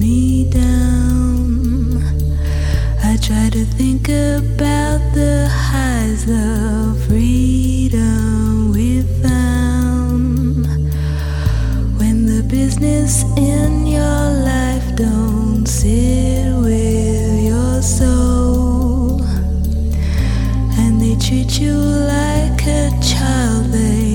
me down. I try to think about the highs of freedom we found. When the business in your life don't sit with your soul, and they treat you like a child, they